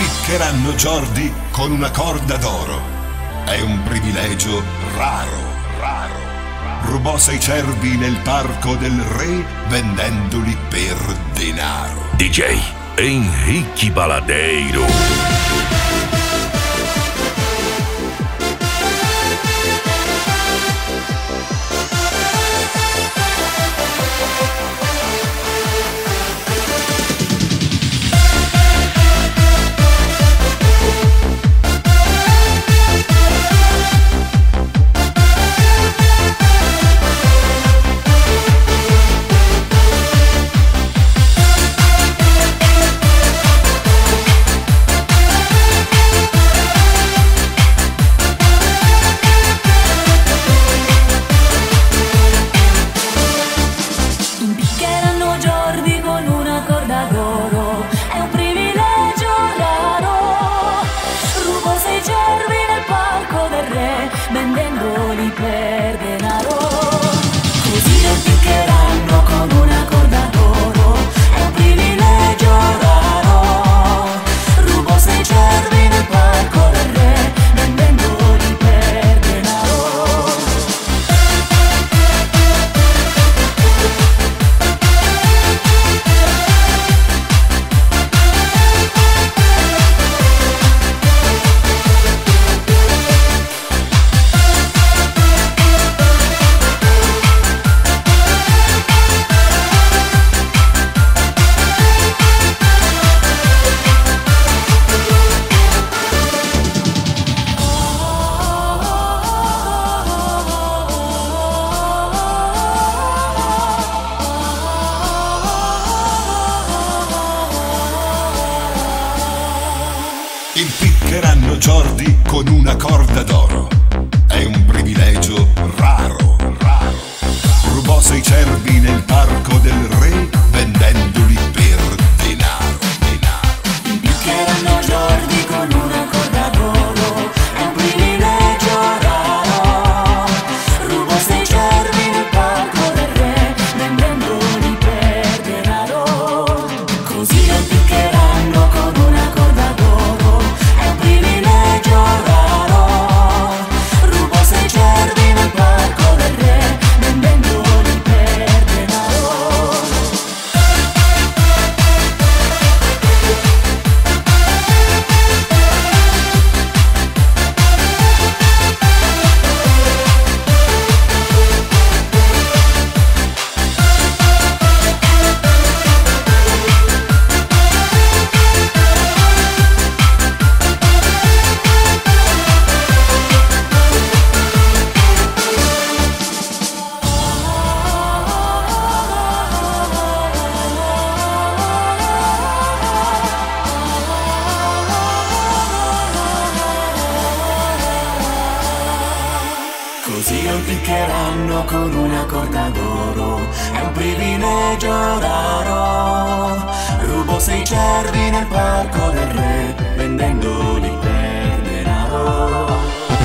Impiccheranno Jordi con una corda d'oro. È un privilegio raro, raro. Rubò 6 cervi nel parco del re vendendoli per denaro. DJ Henrique Baladeiro. vendendoli per denaro. Così lo impiccheranno con una corda d'oro. È un privilegio raro. Rubo 6 cervi nel parco del re, vendendoli per denaro. Impiccheranno Jordi con una corda d'oro. È un privilegio raro, raro. Rubò 6 cervi nel parco del re, vendendoli per denaro, denaro. Impiccheranno Jordi con una corda d'oro. È un privilegio raro. Rubò 6 cervi nel parco del re, vendendoli per denaro. Così lo impiccheranno con una corda d'oro. È un privilegio raro. Rubo 6 cervi nel parco del re, vendendoli per denaro. Così lo impiccheranno con una corda d'oro. È un privilegio raro. Rubo 6 cervi nel parco del re, vendendoli per denaro.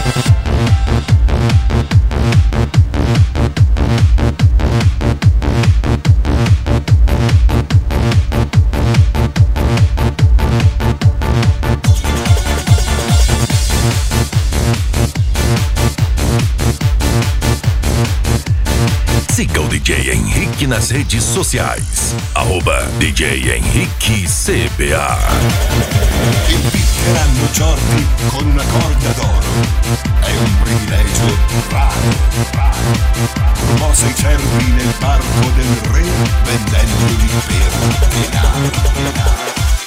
Siga o DJ Henrique nas redes sociais. @DJ Henrique CBA. Impiccheranno Jordi con una corda d'oro. È un privilegio raro, raro. Rubò 6 cervi nel parco del re, vendendoli per denaro, denaro.